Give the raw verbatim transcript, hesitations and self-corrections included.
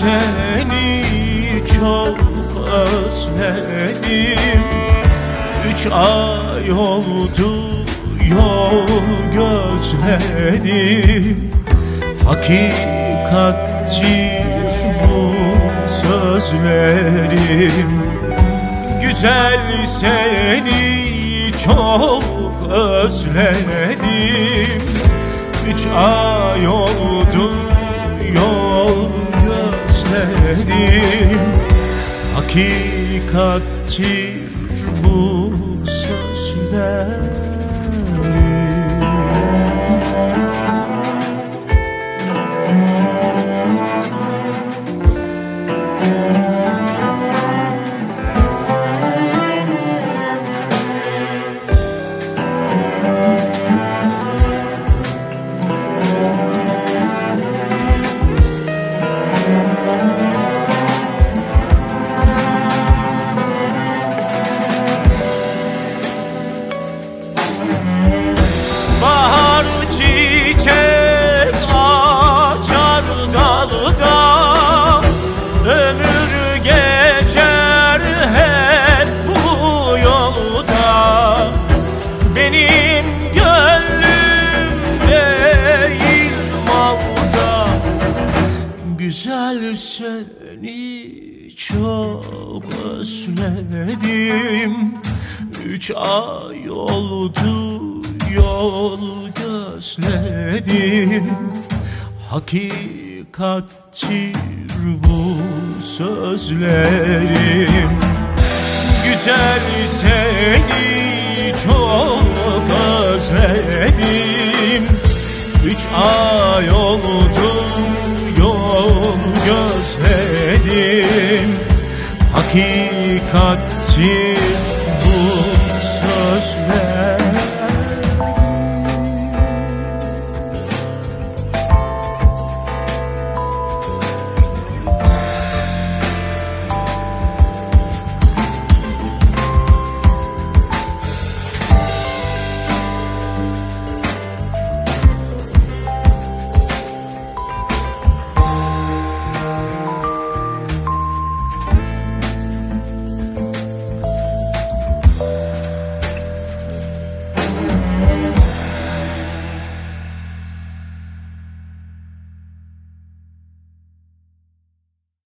seni çok özledim. Üç ay oldu yol gözledim. Hakikattir bu sözlerim. Güzel seni çok özledim. Üç ay oldu yol gözledim. Hakikattir bu sözlerim. Güzel seni çok özledim. Üç ay oldu yol gözledim. Hakikattir bu sözlerim. Güzel seni çok özledim. Üç ay oldu yol gözledim. Hakikattir